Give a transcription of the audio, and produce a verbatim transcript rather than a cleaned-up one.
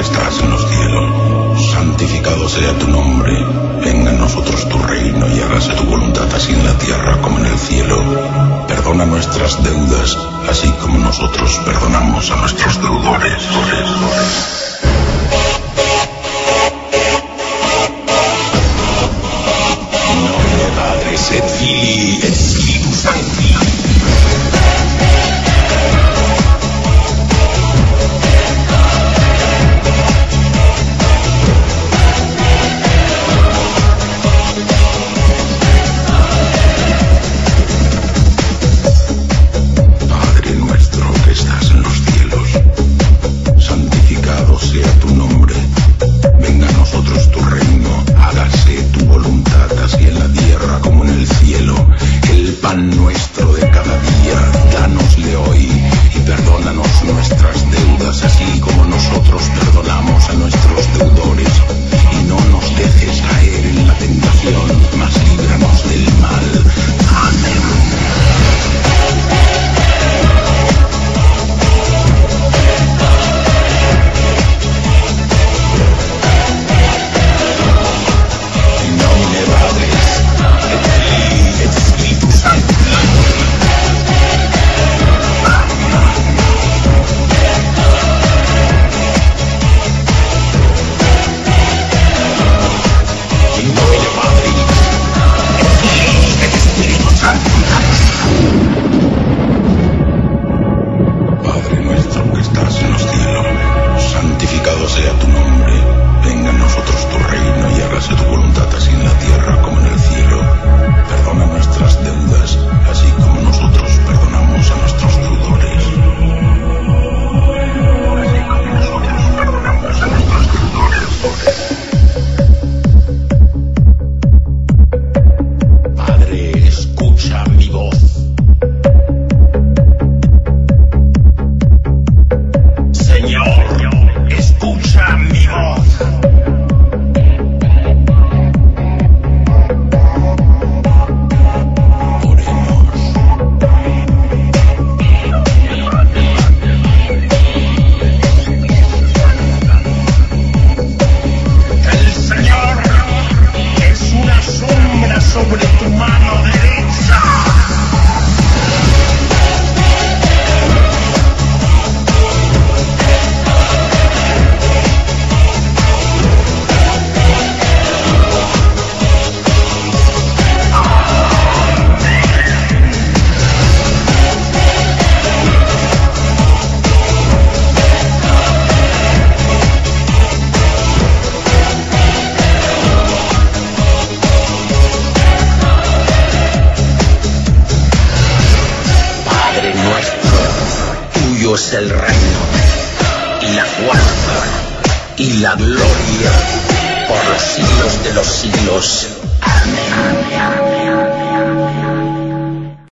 estás en los cielos, santificado sea tu nombre. Venga a nosotros tu reino y hágase tu voluntad así en la tierra como en el cielo. Perdona nuestras deudas, así como nosotros perdonamos a nuestros deudores. In nomine Patris et Filii et Spiritus Sancti. Es el reino y la fuerza y la gloria por los siglos de los siglos. Amén.